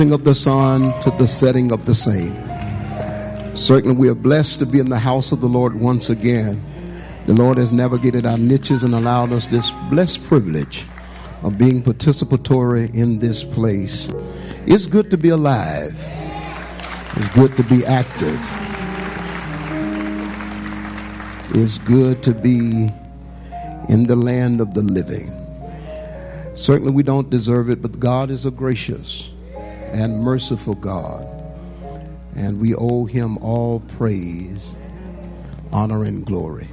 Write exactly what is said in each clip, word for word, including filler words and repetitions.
Of the sun to the setting of the same. Certainly we are blessed to be in the house of the Lord once again. The Lord has navigated our niches and allowed us this blessed privilege of being participatory in this place. It's good to be alive. It's good to be active. It's good to be in the land of the living. Certainly we don't deserve it, but God is a gracious and merciful God, and we owe him all praise, honor, and glory.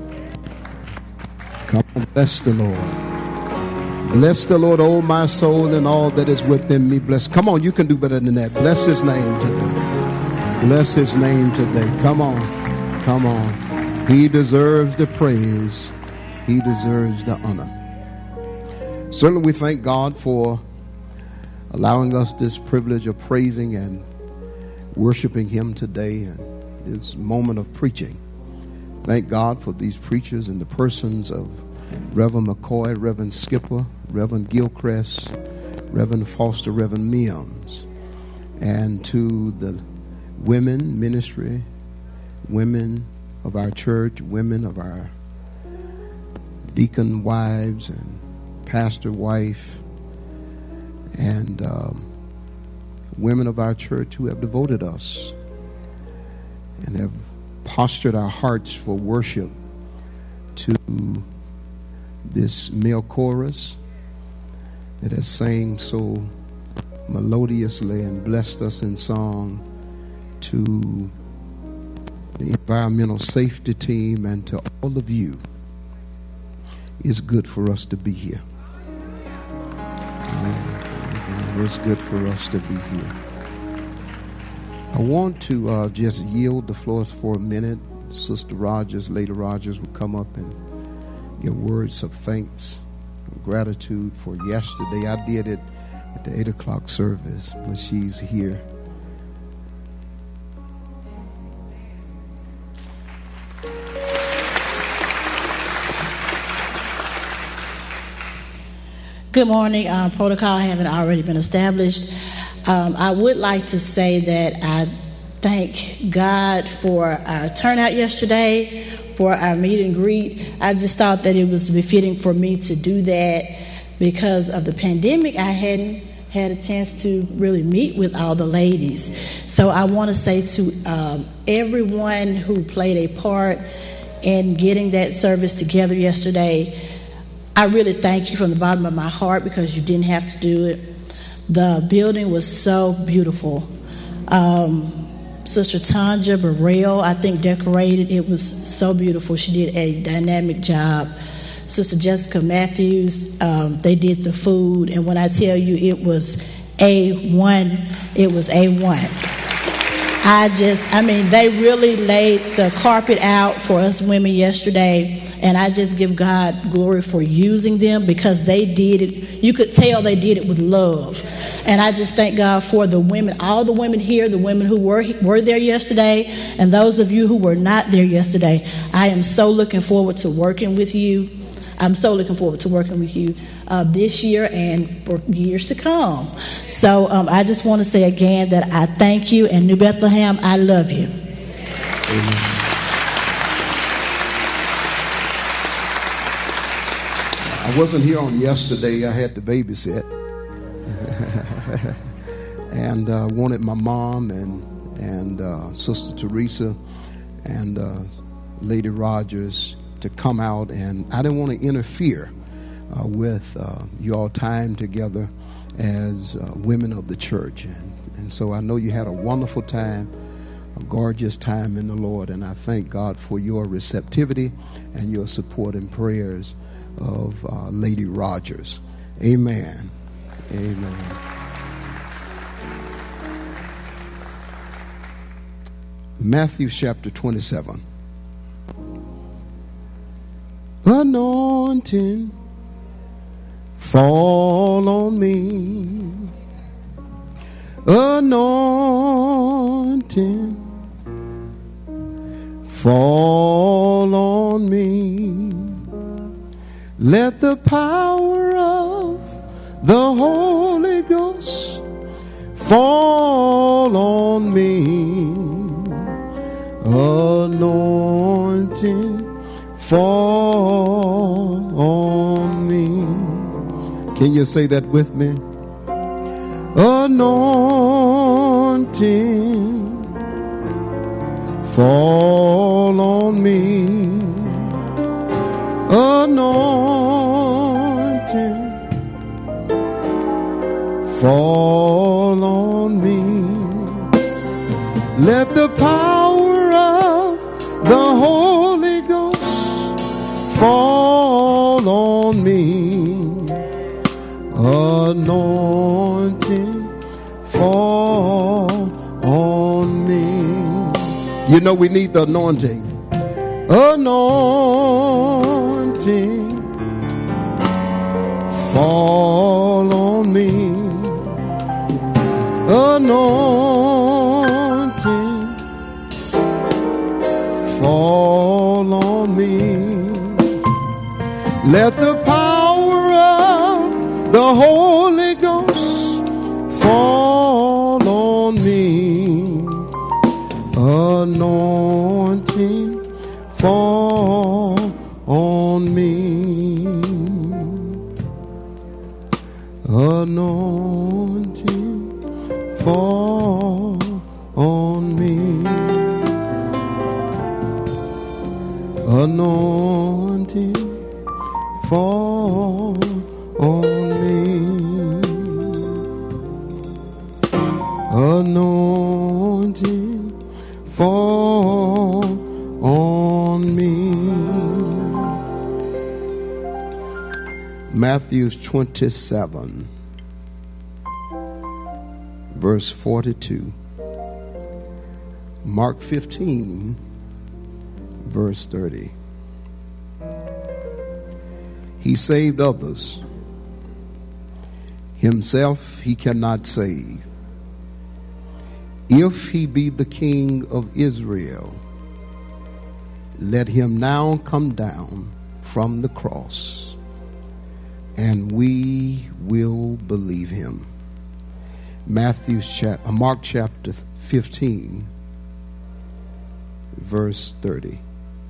Come on, bless the Lord. Bless the Lord, oh my soul, and all that is within me. Bless. Come on, you can do better than that. Bless his name today. Bless his name today. Come on, come on. He deserves the praise. He deserves the honor. Certainly we thank God for allowing us this privilege of praising and worshiping him today and this moment of preaching. Thank God for these preachers in the persons of Reverend McCoy, Reverend Skipper, Reverend Gilchrist, Reverend Foster, Reverend Mims, and to the women ministry, women of our church, women of our deacon wives and pastor wife, and um, women of our church who have devoted us and have postured our hearts for worship to this male chorus that has sang so melodiously and blessed us in song, to the environmental safety team, and to all of you. It's good for us to be here. It's good for us to be here. I want to uh, just yield the floor for a minute. Sister Rogers, Lady Rogers will come up and give words of thanks and gratitude for yesterday. I did it at the eight o'clock service, but she's here. Good morning. Um, protocol having already been established. Um, I would like to say that I thank God for our turnout yesterday, for our meet and greet. I just thought that it was befitting for me to do that because of the pandemic. I hadn't had a chance to really meet with all the ladies. So I want to say to um, everyone who played a part in getting that service together yesterday, I really thank you from the bottom of my heart because you didn't have to do it. The building was so beautiful. Um, Sister Tanja Burrell, I think, decorated. It was so beautiful. She did a dynamic job. Sister Jessica Matthews, um, they did the food. And when I tell you it was A one, it was A one. I just, I mean, they really laid the carpet out for us women yesterday. And I just give God glory for using them because they did it. You could tell they did it with love. And I just thank God for the women, all the women here, the women who were were there yesterday, and those of you who were not there yesterday. I am so looking forward to working with you. I'm so looking forward to working with you uh, this year and for years to come. So um, I just want to say again that I thank you, and New Bethlehem, I love you. Amen. I wasn't here on yesterday. I had to babysit. and uh, wanted my mom and, and uh, Sister Teresa and uh, Lady Rogers to come out. And I didn't want to interfere uh, with uh, your time together as uh, women of the church. And, and so I know you had a wonderful time, a gorgeous time in the Lord. And I thank God for your receptivity and your support and prayers of uh, Lady Rogers. Amen. Amen. Matthew chapter twenty-seven. Anointing fall on me. Anointing fall on me. Let the power of the Holy Ghost fall on me. Anointing, fall on me. Can you say that with me? Anointing, fall on me. Anointing, fall on me. Let the power of the Holy Ghost fall on me. Anointing, fall on me. You know we need the anointing. Anointing, fall on me. Anointing, fall on me. Let the power of the Holy Ghost fall on me. Anointing, fall on me. Anointing, fall on me. Anointing, fall on me. Anointing, fall on me. Matthew twenty-seven, verse forty-two. Mark fifteen, verse thirty. He saved others. Himself he cannot save. If he be the King of Israel, let him now come down from the cross, and we will believe him. Matthew chapter, Mark chapter fifteen, verse thirty.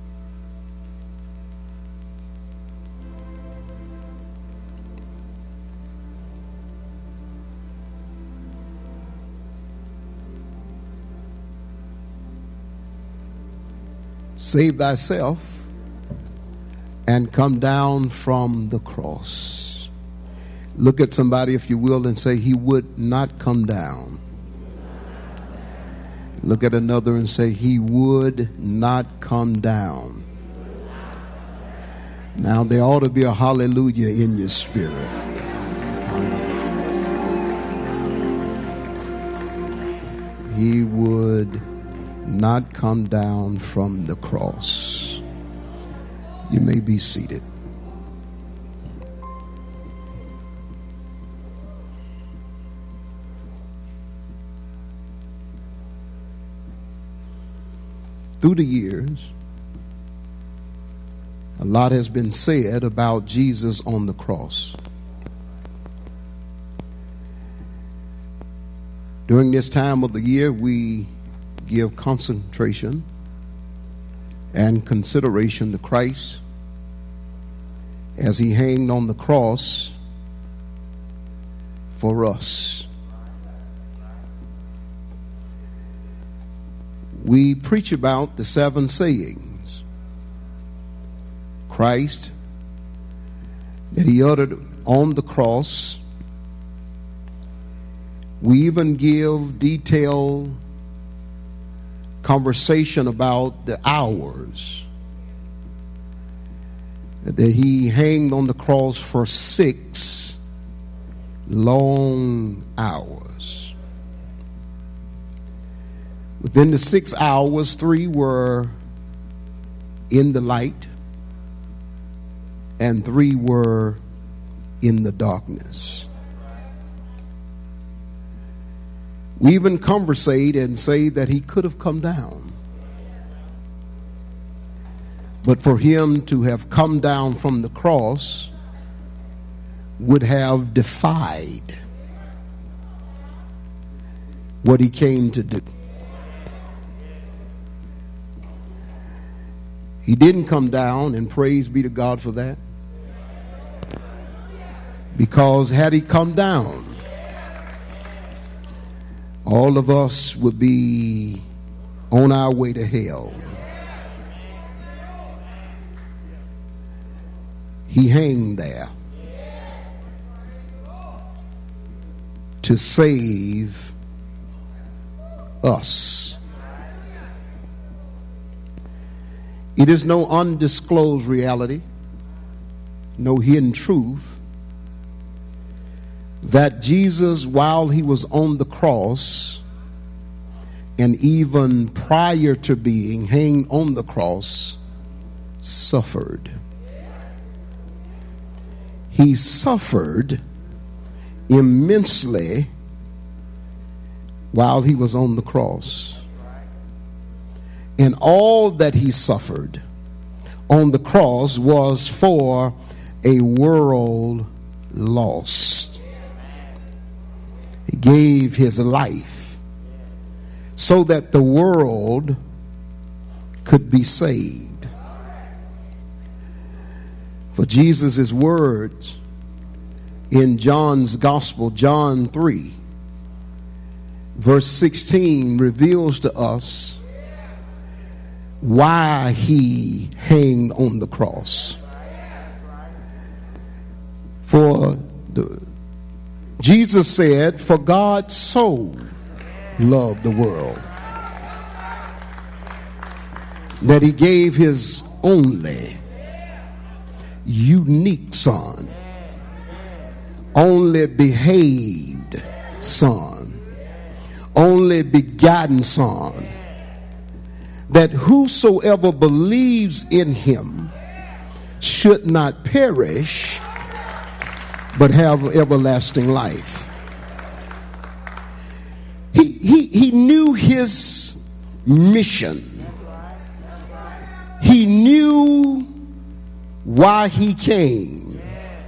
Save thyself and come down from the cross. Look at somebody, if you will, and say, he would not come down. Look at another and say, he would not come down. Now there ought to be a hallelujah in your spirit. He would not come down from the cross. You may be seated. Through the years, a lot has been said about Jesus on the cross. During this time of the year, we give concentration and consideration to Christ as he hanged on the cross for us. We preach about the seven sayings Christ that he uttered on the cross. We even give detailed conversation about the hours that he hanged on the cross for six long hours. Within the six hours, three were in the light and three were in the darkness. We even conversate and say that he could have come down. But for him to have come down from the cross would have defied what he came to do. He didn't come down, and praise be to God for that. Because had he come down, all of us would be on our way to hell. He hung there to save us. It is no undisclosed reality, no hidden truth, that Jesus, while he was on the cross, and even prior to being hanged on the cross, suffered. He suffered immensely while he was on the cross. And all that he suffered on the cross was for a world lost. He gave his life so that the world could be saved. For Jesus' words in John's Gospel, John three, verse sixteen, reveals to us why he hanged on the cross. For the, Jesus said, "For God so loved the world that he gave his only unique son, only behaved son, only begotten son, that whosoever believes in him should not perish, but have everlasting life." He, he, he knew his mission. He knew why he came.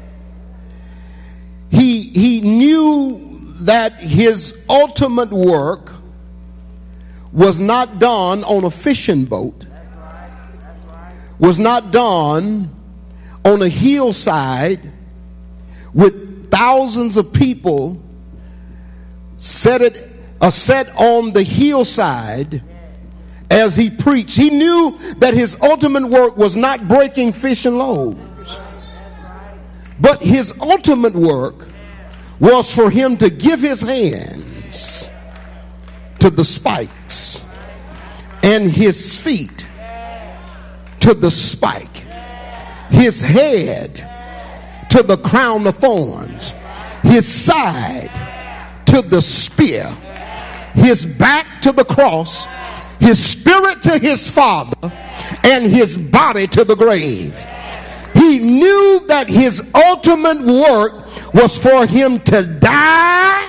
He, he knew that his ultimate work was not done on a fishing boat, was not done on a hillside with thousands of people set it uh, set on the hillside as he preached. He knew that his ultimate work was not breaking fishing loaves, but his ultimate work was for him to give his hands to the spikes and his feet to the spike, his head to the crown of thorns, his side to the spear, his back to the cross, his spirit to his Father, and his body to the grave. He knew that his ultimate work was for him to die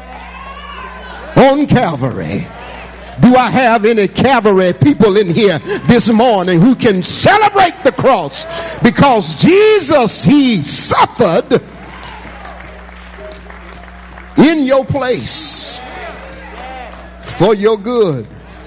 on Calvary. Do I have any Calvary people in here this morning who can celebrate the cross? Because Jesus, he suffered in your place for your good.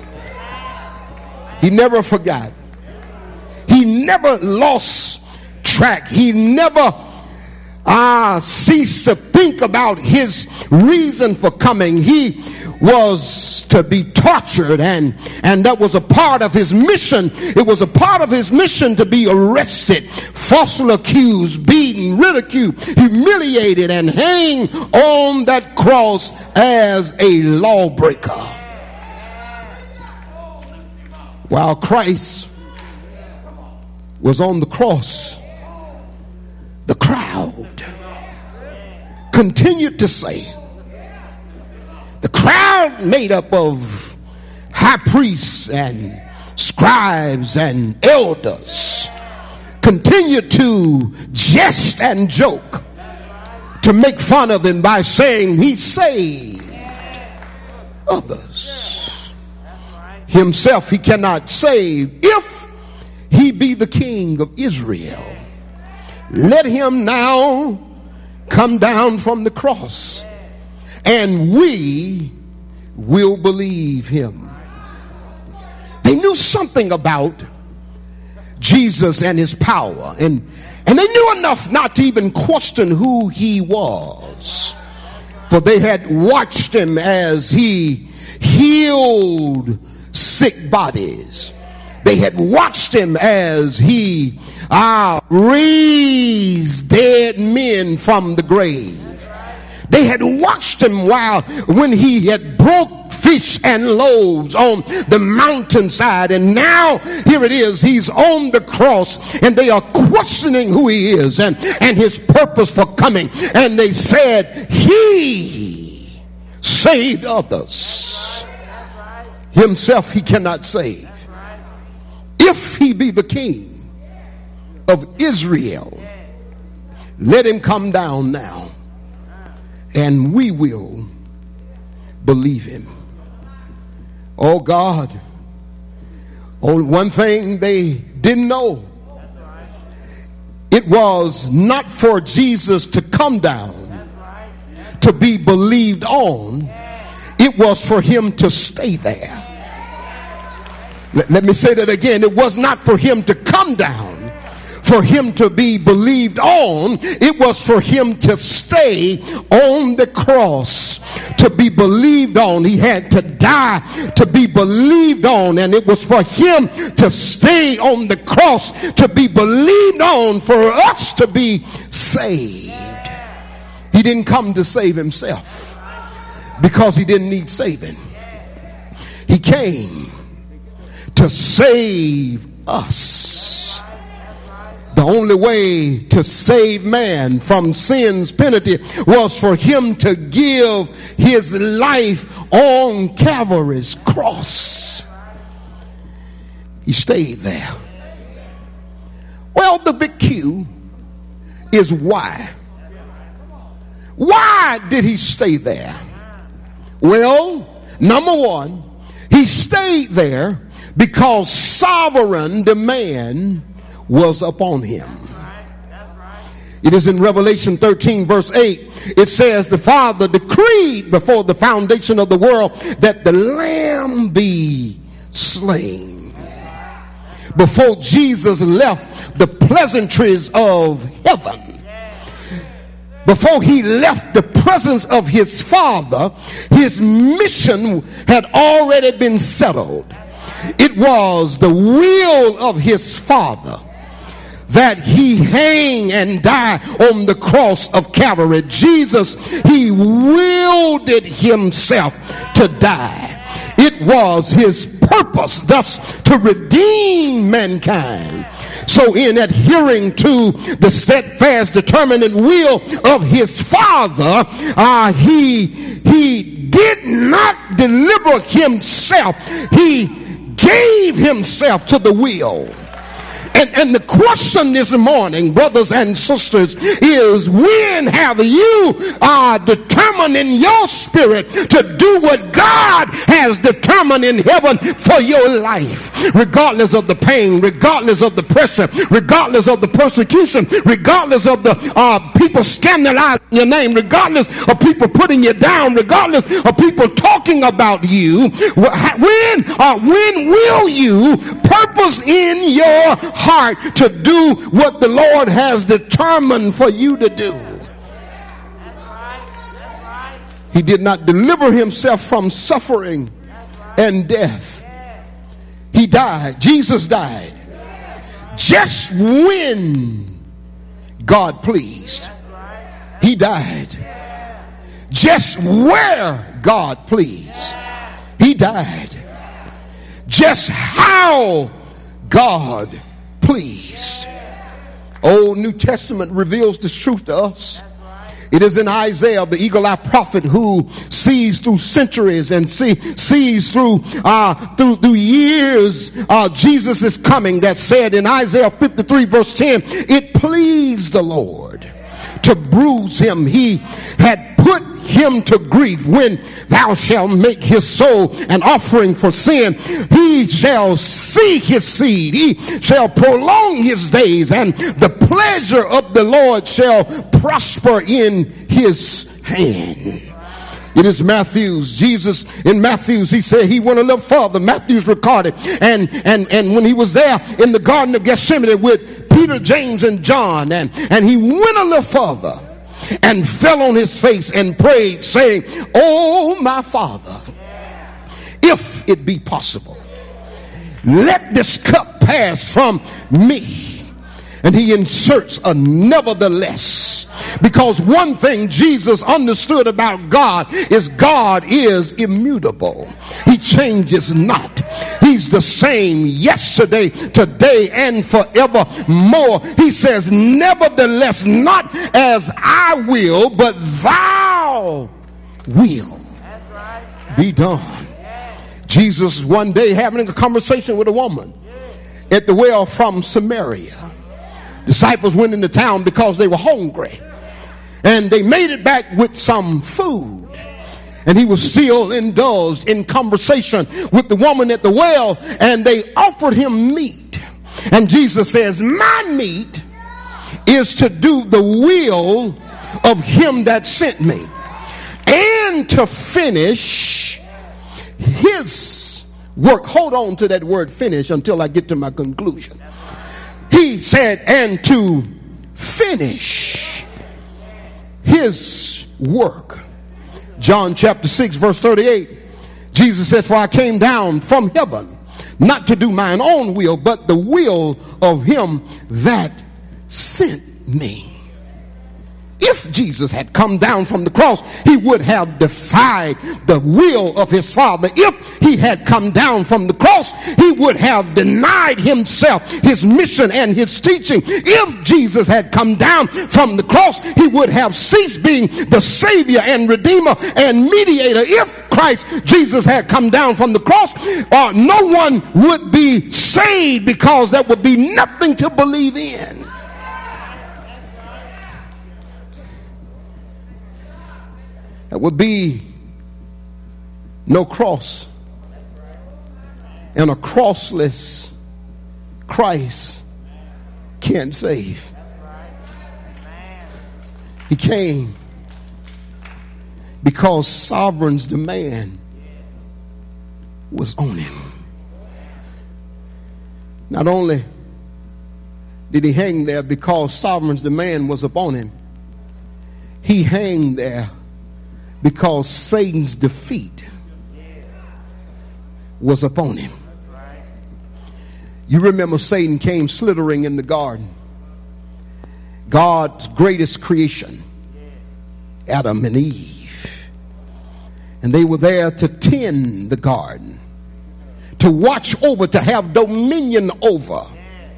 He never forgot. He never lost track. He never uh, ceased to think about his reason for coming. He was to be tortured, and and that was a part of his mission. It was a part of his mission to be arrested, falsely accused, beaten, ridiculed, humiliated, and hang on that cross as a lawbreaker. While Christ was on the cross, the crowd continued to say, the crowd made up of high priests and scribes and elders continued to jest and joke, to make fun of him by saying he saved others. Himself he cannot save. If he be the King of Israel, let him now come down from the cross, and we will believe him. They knew something about Jesus and his power, and, and they knew enough not to even question who he was, for they had watched him as he healed sick bodies. They had watched him as he uh, raised dead men from the grave. They had watched him while when he had broke fish and loaves on the mountainside, and now here it is, he's on the cross, and they are questioning who he is and, and his purpose for coming. And they said, he saved others, himself he cannot save. If he be the king of Israel, let him come down now, and we will believe him. Oh God, on one thing they didn't know, it was not for Jesus to come down to be believed on, it was for him to stay there. Let, let me say that again. It was not for him to come down for him to be believed on, it was for him to stay on the cross to be believed on. He had to die to be believed on, and it was for him to stay on the cross to be believed on, for us to be saved. He didn't come to save himself because he didn't need saving. He came to save us. The only way to save man from sin's penalty was for him to give his life on Calvary's cross. He stayed there. Well, the big Q is why. Why did he stay there? Well, number one, he stayed there because sovereign demand was upon him. It is in Revelation thirteen verse eight. It says, the Father decreed before the foundation of the world that the Lamb be slain. Before Jesus left the pleasantries of heaven, before he left the presence of his Father, his mission had already been settled. It was the will of his Father that he hang and die on the cross of Calvary. Jesus, he willed it himself to die. It was his purpose thus to redeem mankind. So in adhering to the steadfast, determined will of his Father, uh, he, he did not deliver himself. He gave himself to the will. And, and the question this morning, brothers and sisters, is when have you uh, determined in your spirit to do what God has determined in heaven for your life? Regardless of the pain, regardless of the pressure, regardless of the persecution, regardless of the uh, people scandalizing your name, regardless of people putting you down, regardless of people talking about you, when, uh, when will you purpose in your heart to do what the Lord has determined for you to do? He did not deliver himself from suffering and death. He died. Jesus died just when God pleased. He died just where God pleased. He died just how God pleased. Old New Testament reveals this truth to us. It is in Isaiah, the eagle-eyed prophet, who sees through centuries and see, sees through uh, through, through years uh, Jesus is coming, that said in Isaiah fifty-three verse ten, it pleased the Lord to bruise him. He had put him to grief. When thou shalt make his soul an offering for sin, he shall see his seed. He shall prolong his days, and the pleasure of the Lord shall prosper in his hand. It is Matthew's. Jesus in Matthew's, he said he went a little further. Matthew's recorded. And, and, and when he was there in the Garden of Gethsemane with Peter, James, and John, and, and he went a little further and fell on his face and prayed, saying, "Oh, my Father, if it be possible, let this cup pass from me." And he inserts a nevertheless, because one thing Jesus understood about God is God is immutable. He changes not. He's the same yesterday, today, and forevermore. He says, "Nevertheless, not as I will, but thou will be done." Jesus one day having a conversation with a woman at the well from Samaria. Disciples went into town because they were hungry, and they made it back with some food, and he was still indulged in conversation with the woman at the well, and they offered him meat. And Jesus says, "My meat is to do the will of him that sent me, and to finish his work." Hold on to that word "finish" until I get to my conclusion. He said, "And to finish his work." John chapter six verse thirty-eight, Jesus says, "For I came down from heaven not to do mine own will, but the will of him that sent me." If Jesus had come down from the cross, he would have defied the will of his Father. If he had come down from the cross, he would have denied himself, his mission, and his teaching. If Jesus had come down from the cross, he would have ceased being the Savior and Redeemer and Mediator. If Christ Jesus had come down from the cross, uh, no one would be saved, because there would be nothing to believe in. There would be no cross, and a crossless Christ can't save. He came because sovereign's demand was on him. Not only did he hang there because sovereign's demand was upon him, he hung there because Satan's defeat was upon him. You remember Satan came slithering in the garden. God's greatest creation, Adam and Eve. And they were there to tend the garden, to watch over, to have dominion over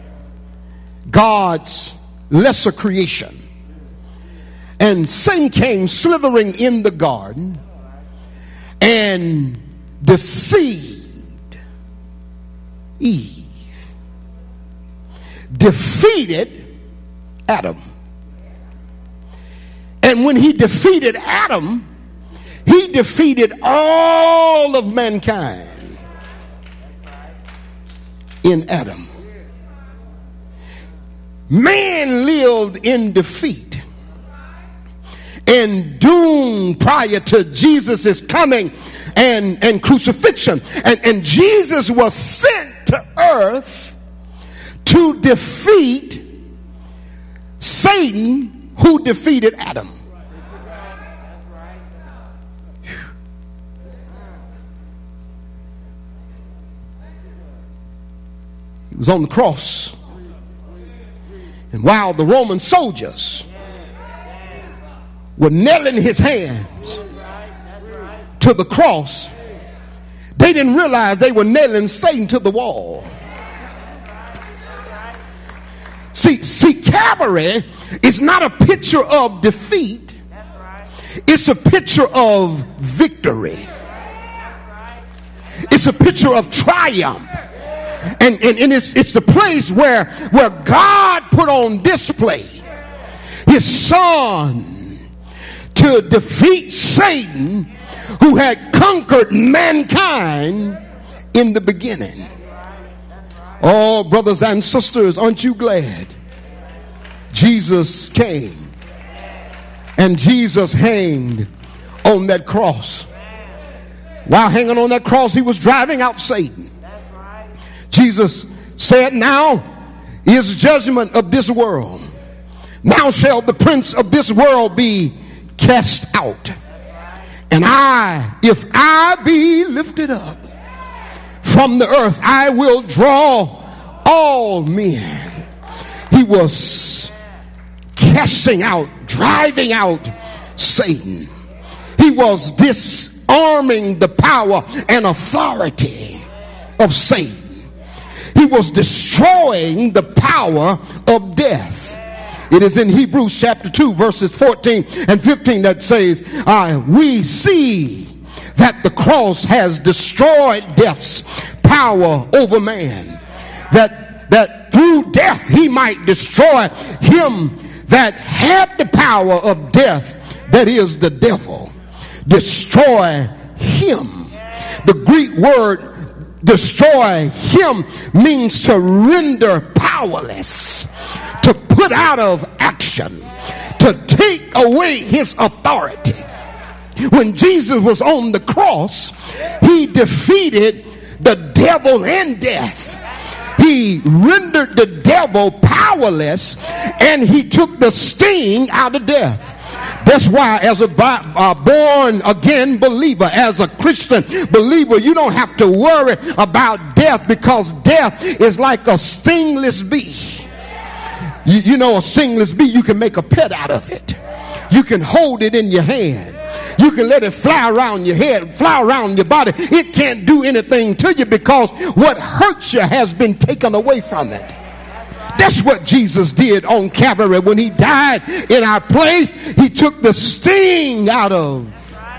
God's lesser creation. And Satan came slithering in the garden and deceived Eve, defeated Adam. And when he defeated Adam, he defeated all of mankind in Adam. Man lived in defeat and doomed prior to Jesus' coming and, and crucifixion. And, and Jesus was sent to earth to defeat Satan, who defeated Adam. He was on the cross. And while the Roman soldiers were nailing his hands to the cross, they didn't realize they were nailing Satan to the wall. See, see, Calvary is not a picture of defeat. It's a picture of victory. It's a picture of triumph. And, and, and it's, it's the place where, where God put on display his son to defeat Satan, who had conquered mankind in the beginning. Oh, brothers and sisters, aren't you glad Jesus came and Jesus hanged on that cross. While hanging on that cross, he was driving out Satan. Jesus said, now is judgment of this world. Now shall the prince of this world be cast out. And I, if I be lifted up from the earth, I will draw all men. He was casting out, driving out Satan. He was disarming the power and authority of Satan. He was destroying the power of death. It is in Hebrews chapter two, verses fourteen and fifteen that says, uh, we see that the cross has destroyed death's power over man. That, that through death he might destroy him that had the power of death, that is the devil. Destroy him. The Greek word destroy him means to render powerless, to put out of action, to take away his authority. When Jesus was on the cross, he defeated the devil and death. He rendered the devil powerless, and he took the sting out of death. That's why as a uh, born again believer, as a Christian believer, you don't have to worry about death, because death is like a stingless bee. You, you know, a stingless bee, you can make a pet out of it. You can hold it in your hand. You can let it fly around your head, fly around your body. It can't do anything to you, because what hurts you has been taken away from it. That's what Jesus did on Calvary when he died in our place. He took the sting out of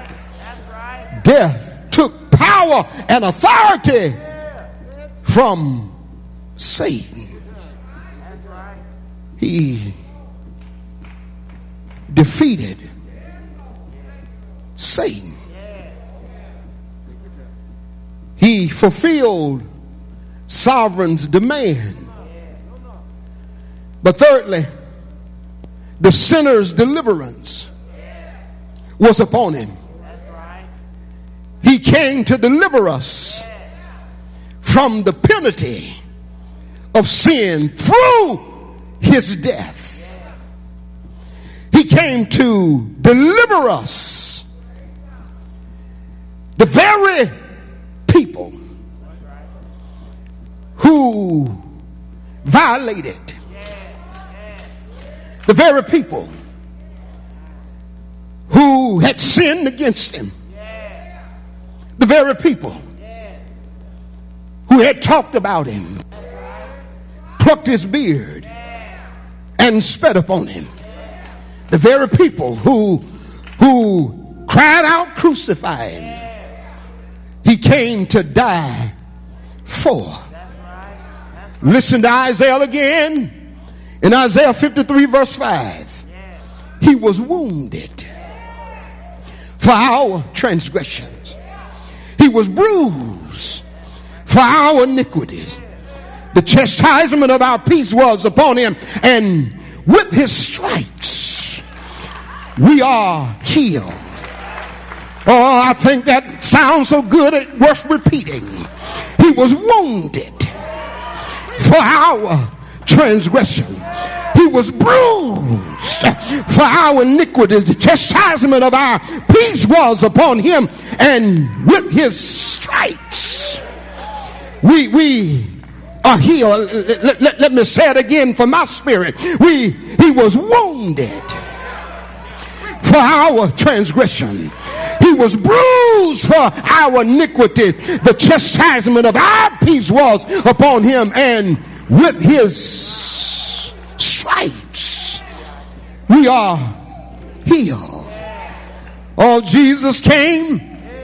death, took power and authority from Satan. He defeated Satan. He fulfilled sovereign's demand. But thirdly, the sinner's deliverance was upon him. He came to deliver us from the penalty of sin through his death. He came to deliver us. The very people who violated, the very people who had sinned against him, the very people who had talked about him, plucked his beard and spat upon him, the very people who who cried out, crucify him, he came to die for. Listen to Isaiah again. In Isaiah fifty-three verse five, he was wounded for our transgressions. He was bruised for our iniquities. The chastisement of our peace was upon him, and with his stripes we are healed. Oh, I think that sounds so good it's worth repeating. He was wounded for our transgression. He was bruised for our iniquities. The chastisement of our peace was upon him, and with his stripes we we are healed. Let, let, let me say it again for my spirit. We he was wounded for our transgression. He was bruised for our iniquity. The chastisement of our peace was upon him, and with his stripes we are healed. Oh, Jesus came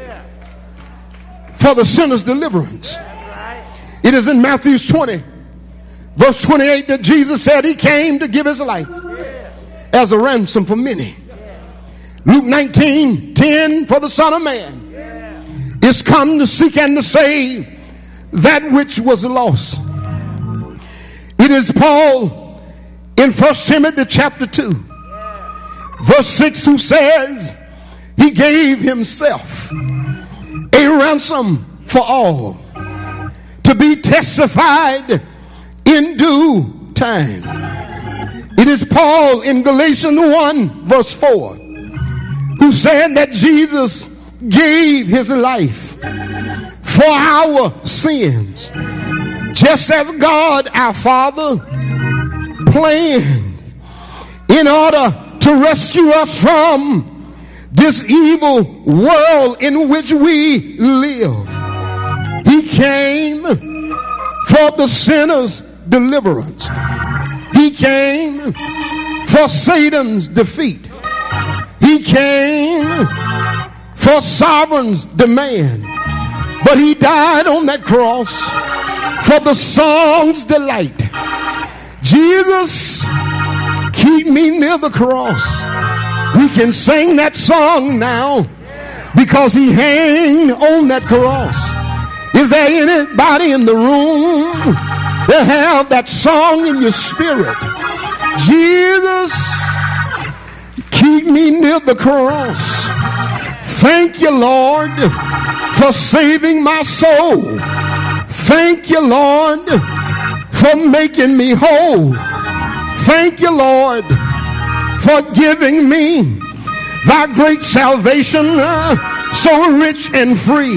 for the sinner's deliverance. It is in Matthew twenty verse twenty-eight that Jesus said he came to give his life as a ransom for many. Luke nineteen ten, for the Son of Man is come to seek and to save that which was lost. It is Paul in First Timothy chapter two verse six who says, He gave himself a ransom for all, to be testified in due time. It is Paul in Galatians one verse four who said that Jesus gave his life for our sins, just as God our Father planned in order to rescue us from this evil world in which we live. He came for the sinner's deliverance. He came for Satan's defeat. He came for sovereign's demand. But he died on that cross for the song's delight. Jesus, keep me near the cross. We can sing that song now because he hung on that cross. Is there anybody in the room that have that song in your spirit? Jesus, keep me near the cross. Thank you, Lord, for saving my soul. Thank you, Lord, for making me whole. Thank you, Lord, for giving me thy great salvation, uh, so rich and free.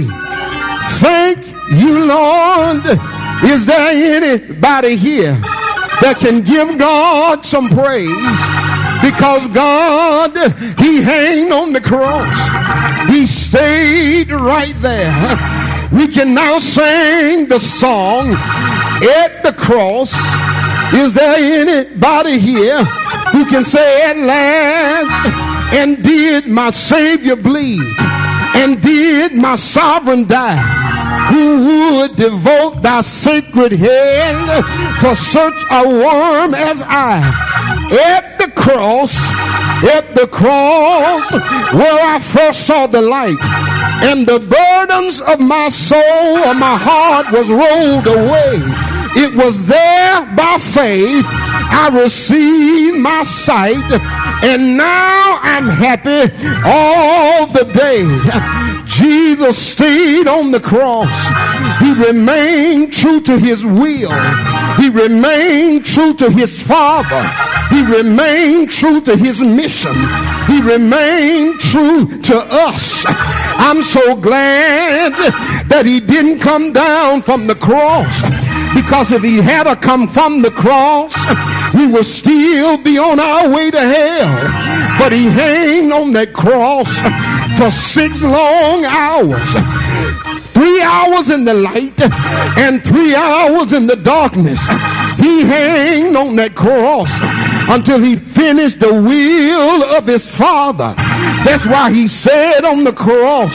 Thank you, Lord. Is there anybody here that can give God some praise? Because God, he hung on the cross. He stayed right there. We can now sing the song at the cross. Is there anybody here who can say, at last, and did my Savior bleed, and did my sovereign die? Who would devote thy sacred head for such a worm as I? At the cross, at the cross, where I first saw the light, and the burdens of my soul or my heart was rolled away. It was there by faith I received my sight, and now I'm happy all the day. Jesus stayed on the cross. He remained true to his will. He remained true to his Father. He remained true to his mission. He remained true to us. I'm so glad that he didn't come down from the cross, because if he had to come from the cross, we would still be on our way to hell. But he hung on that cross for six long hours. Three hours in the light and three hours in the darkness. He hung on that cross until he finished the will of his Father. That's why he said on the cross,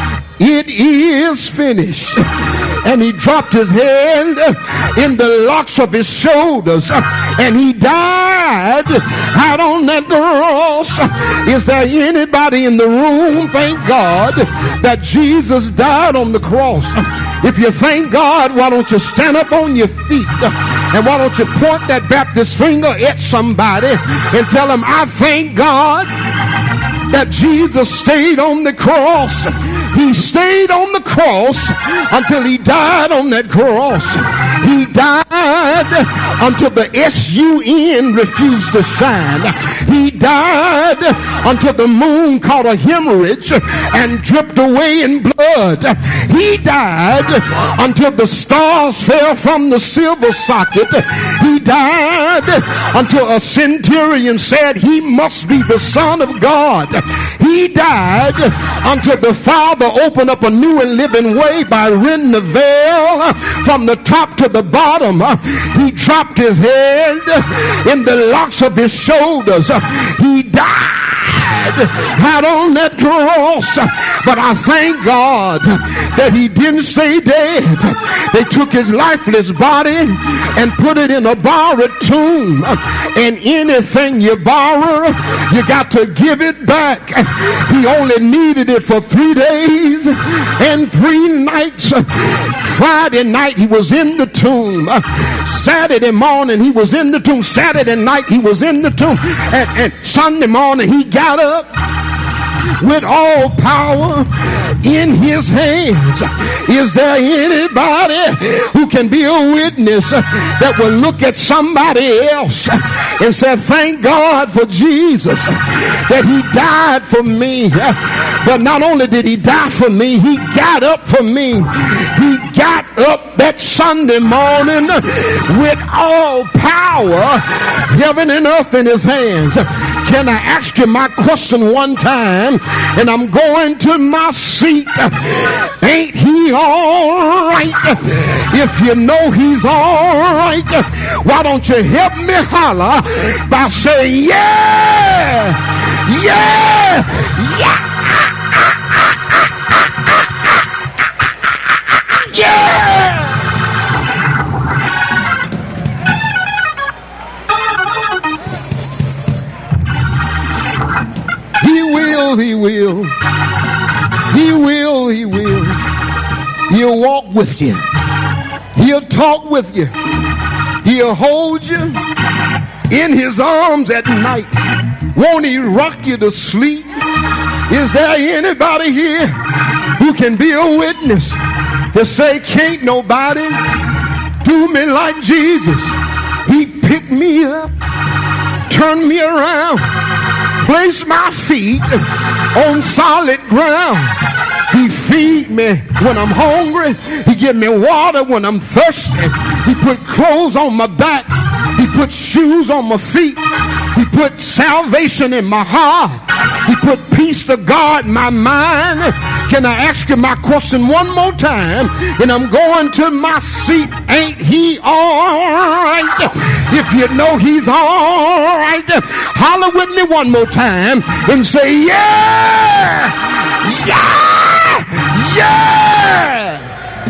it is finished. And he dropped his head in the locks of his shoulders, and he died out on that cross. Is there anybody in the room, thank God, that Jesus died on the cross? If you thank God, why don't you stand up on your feet, and why don't you point that Baptist finger at somebody and tell them, I thank God that Jesus stayed on the cross. He stayed on the cross until he died on that cross. He died until the S U N refused to shine. He died until the moon caught a hemorrhage and dripped away in blood. He died until the stars fell from the silver socket. He died until a centurion said he must be the Son of God. He died until the Father opened up a new and living way by rending the veil from the top to the bottom. He dropped his head in the locks of his shoulders. He died out on that cross. But I thank God that he didn't stay dead. They took his lifeless body and put it in a borrowed tomb. And anything you borrow, you got to give it back. He only needed it for three days and three nights. Friday night he was in the tomb. Saturday morning he was in the tomb. Saturday night he was in the tomb. And, and Sunday morning he got up with all power in his hands. Is there anybody who can be a witness that will look at somebody else and say, thank God for Jesus, that he died for me? But not only did he die for me, he got up for me. He got up that Sunday morning with all power, heaven and earth in his hands. Can I ask you my question one time? And I'm going to my seat. Ain't he all right? If you know he's all right, why don't you help me holler by saying, yeah, yeah, yeah, yeah. He will, he will, he will, he will. He'll walk with you. He'll talk with you. He'll hold you in his arms at night. Won't he rock you to sleep? Is there anybody here who can be a witness to say, can't nobody do me like Jesus? He picked me up, turned me around, place my feet on solid ground. He feed me when I'm hungry. He give me water when I'm thirsty. He put clothes on my back. He put shoes on my feet. He put salvation in my heart. He put peace to guard my mind. Can I ask you my question one more time? And I'm going to my seat. Ain't he all right? If you know he's all right, holler with me one more time and say, yeah, yeah, yeah.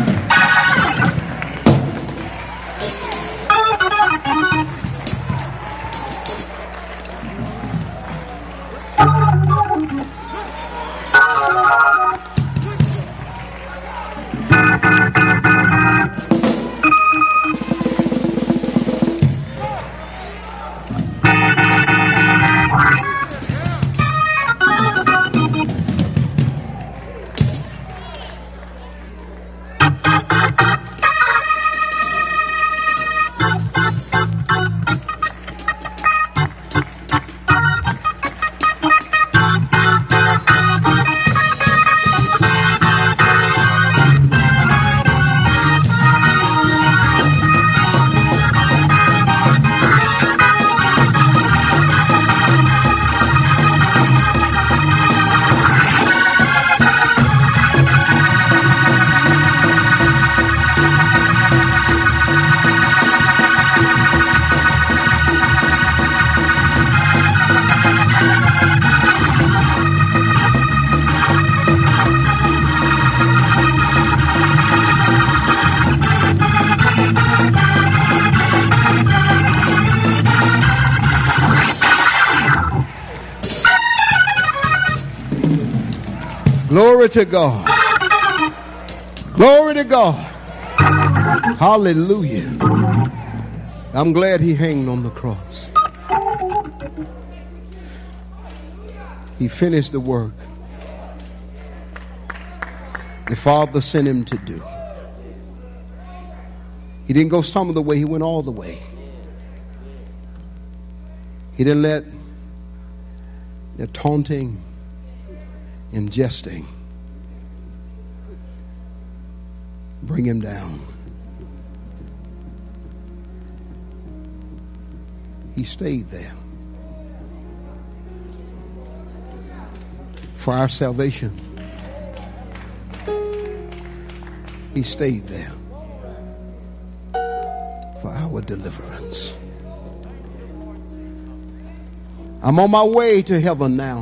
Glory to God. Glory to God. Hallelujah. I'm glad he hanged on the cross. He finished the work the Father sent him to do. He didn't go some of the way, he went all the way. He didn't let the taunting and jesting bring him down. He stayed there for our salvation. He stayed there for our deliverance. I'm on my way to heaven now.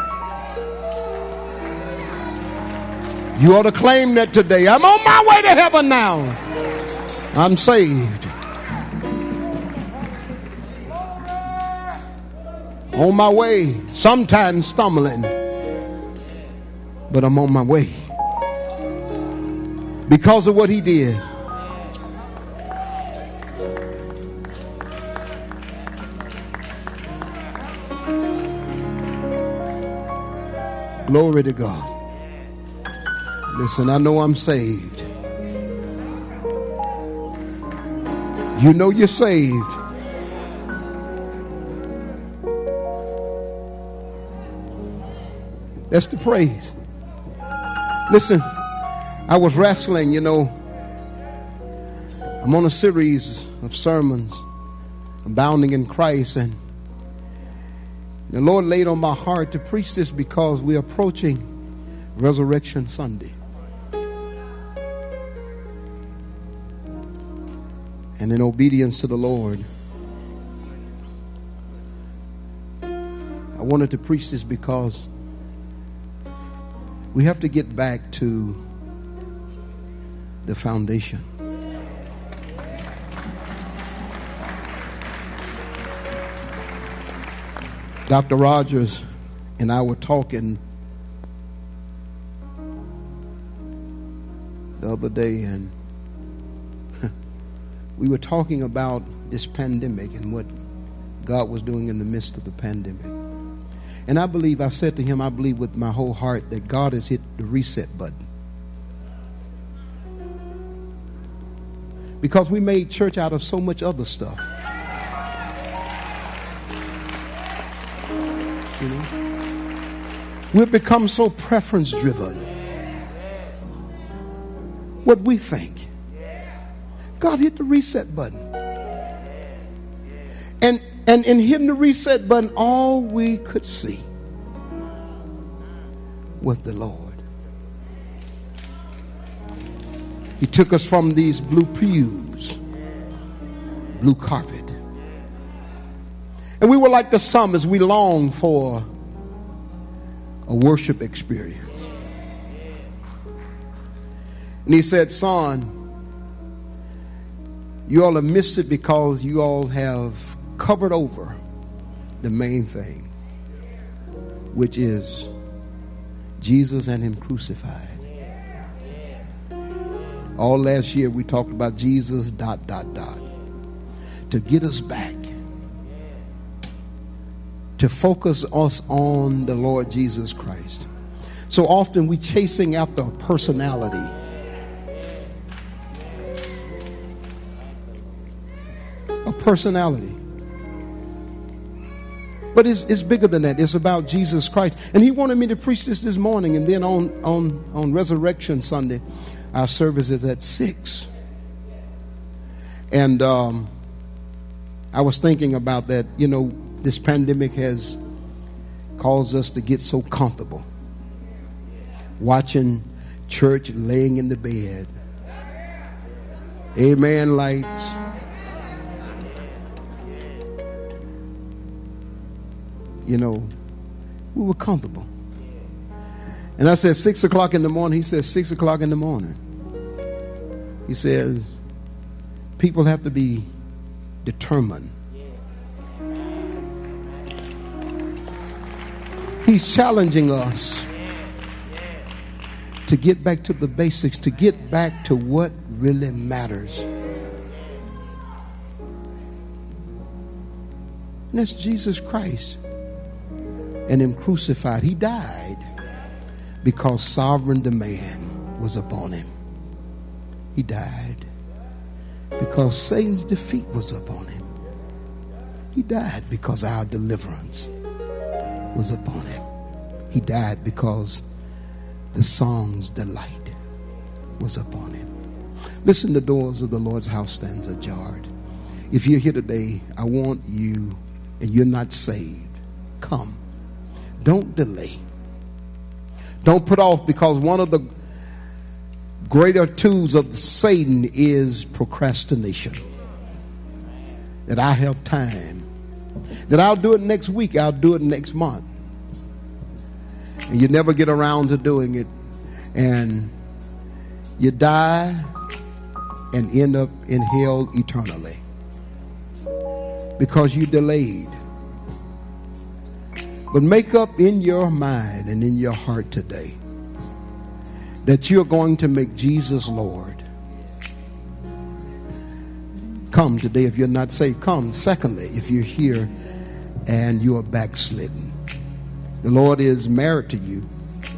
You ought to claim that today. I'm on my way to heaven now. I'm saved. On my way, sometimes stumbling, but I'm on my way because of what he did. Glory to God. Listen, I know I'm saved. You know you're saved. That's the praise. Listen, I was wrestling, you know. I'm on a series of sermons, Abounding in Christ, and the Lord laid on my heart to preach this because we're approaching Resurrection Sunday. And in obedience to the Lord, I wanted to preach this because we have to get back to the foundation. Doctor Rogers and I were talking the other day, and we were talking about this pandemic and what God was doing in the midst of the pandemic. And I believe, I said to him, I believe with my whole heart that God has hit the reset button. Because we made church out of so much other stuff. You know? We've become so preference driven. What we think. God hit the reset button. And And in hitting the reset button, all we could see was the Lord. He took us from these blue pews, blue carpet. And we were like the psalmist. We longed for a worship experience. And he said, son, you all have missed it because you all have covered over the main thing, which is Jesus and him crucified. All last year we talked about Jesus dot dot dot to get us back, to focus us on the Lord Jesus Christ. So often we chasing after a personality. A personality. But it's, it's bigger than that. It's about Jesus Christ. And he wanted me to preach this this morning. And then on, on, on Resurrection Sunday, our service is at six. And um, I was thinking about that. You know, this pandemic has caused us to get so comfortable. Watching church laying in the bed. Amen lights. You know, we were comfortable. And I said, six o'clock in the morning. He said, six o'clock in the morning. He says, people have to be determined. He's challenging us to get back to the basics, to get back to what really matters. And that's Jesus Christ. And him crucified. He died because sovereign demand was upon him. He died because Satan's defeat was upon him. He died because our deliverance was upon him. He died because the song's delight was upon him. Listen, the doors of the Lord's house stands ajar. If you're here today, I want you, and you're not saved, come. Don't delay. Don't put off, because one of the greater tools of Satan is procrastination. That I have time. That I'll do it next week. I'll do it next month. And you never get around to doing it. And you die and end up in hell eternally. Because you delayed. But make up in your mind and in your heart today that you're going to make Jesus Lord. Come today if you're not saved. Come. Secondly, if you're here and you are backslidden. The Lord is married to you.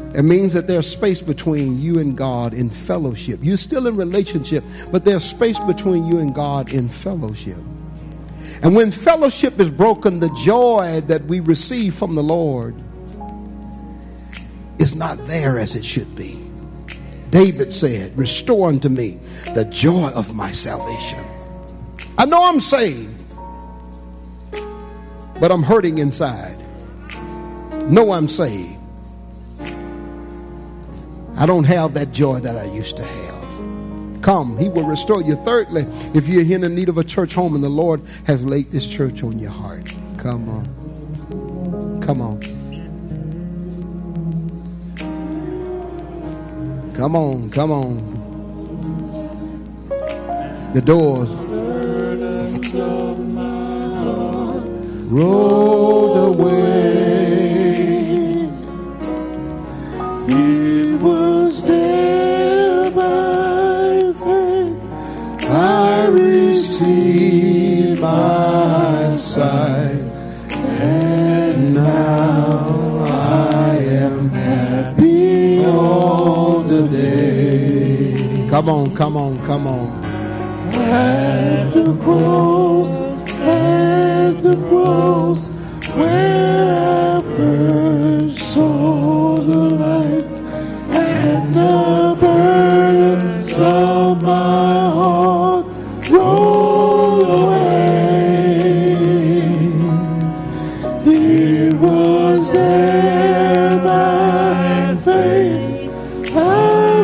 It means that there's space between you and God in fellowship. You're still in relationship, but there's space between you and God in fellowship. And when fellowship is broken, the joy that we receive from the Lord is not there as it should be. David said, restore unto me the joy of my salvation. I know I'm saved, but I'm hurting inside. No, I'm saved. I don't have that joy that I used to have. Come, he will restore you. Thirdly, if you're here in need of a church home and the Lord has laid this church on your heart, come on. Come on. Come on, come on. The doors. Rolled away. It was there by faith I received my sight, and now I am happy all the day. Come on, come on, come on. At the cross, at the cross, where I first saw the light, and the burdens of my heart roll away. It was there by faith I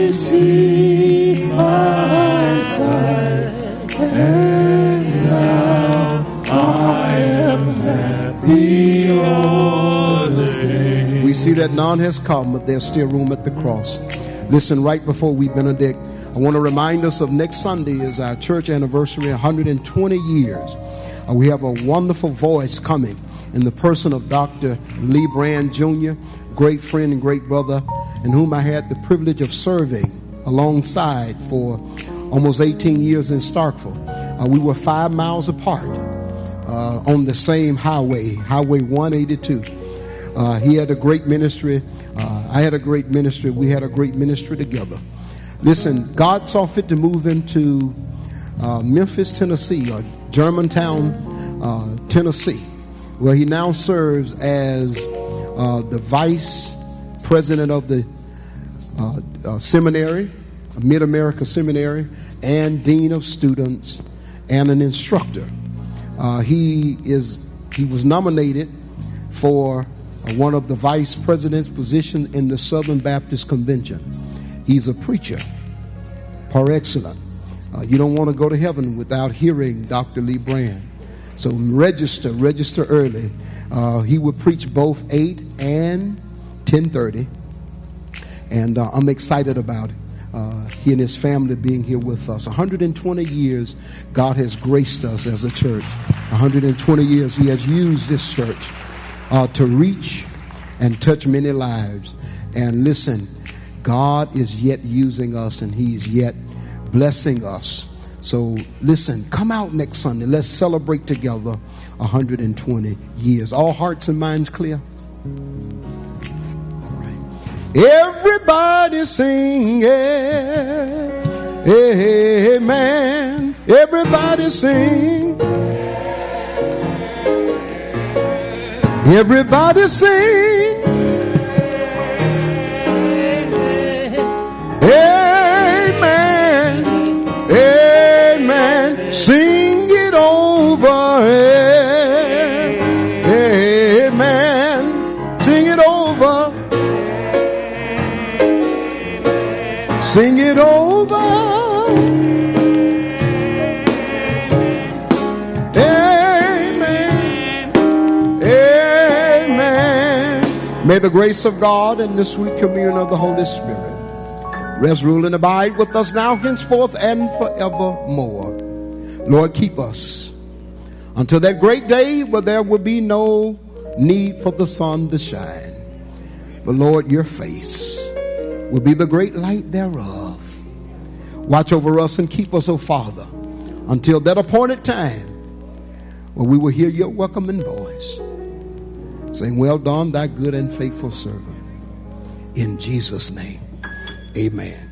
received my sight, and now I am happy all the day. We see that none has come, but there's still room at the cross. Listen, right before we benedict, I want to remind us of next Sunday is our church anniversary, one hundred twenty years. Uh, we have a wonderful voice coming in the person of Doctor Lee Brand Junior, great friend and great brother, and whom I had the privilege of serving alongside for almost eighteen years in Starkville. Uh, we were five miles apart uh, on the same highway, Highway one eighty-two. Uh, he had a great ministry. Uh, I had a great ministry. We had a great ministry together. Listen, God saw fit to move into uh, Memphis, Tennessee, or Germantown, uh, Tennessee, where he now serves as uh, the vice president of the uh, uh, seminary, Mid-America Seminary, and dean of students, and an instructor. Uh, he is he was nominated for uh, one of the vice president's positions in the Southern Baptist Convention. He's a preacher par excellence. Uh, you don't want to go to heaven without hearing Doctor Lee Brand. So register, register early. Uh, he will preach both eight and ten thirty. And uh, I'm excited about it. Uh, he and his family being here with us. one hundred twenty years, God has graced us as a church. one hundred twenty years, he has used this church uh, to reach and touch many lives. And listen, God is yet using us, and he's yet blessing us. So listen, come out next Sunday. Let's celebrate together one hundred twenty years. All hearts and minds clear? All right. Everybody sing, yeah. Amen. Everybody sing. Everybody sing. Amen. Amen. Sing it over. Amen. Sing it over. Sing it over. Amen. Amen. May the grace of God and the sweet communion of the Holy Spirit rest, rule, and abide with us now, henceforth, and forevermore. Lord, keep us until that great day where there will be no need for the sun to shine. But Lord, your face will be the great light thereof. Watch over us and keep us, O Father, until that appointed time where we will hear your welcoming voice saying, well done, thy good and faithful servant. in Jesus' name. Amen.